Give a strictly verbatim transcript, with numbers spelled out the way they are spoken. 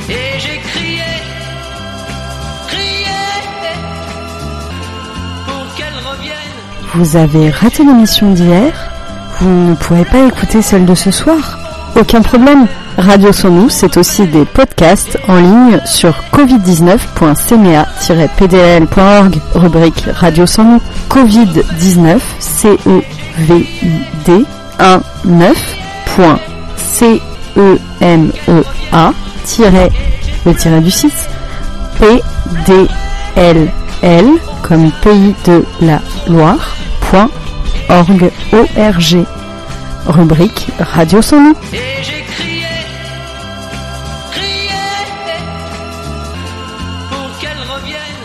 Et j'ai crié, crié, pour qu'elle revienne. Vous avez raté l'émission d'hier? Vous ne pourrez pas écouter celle de ce soir? Aucun problème. Radio Sans Nous, c'est aussi des podcasts en ligne sur covid dix-neuf point c m e a tiret p d l point org, rubrique Radio Sans Nous. covid dix-neuf, C O V I D dix-neuf point c e m e a tiret le tiret du six P D L L comme pays de la Loire point org, O R G, rubrique Radio Sans Nous.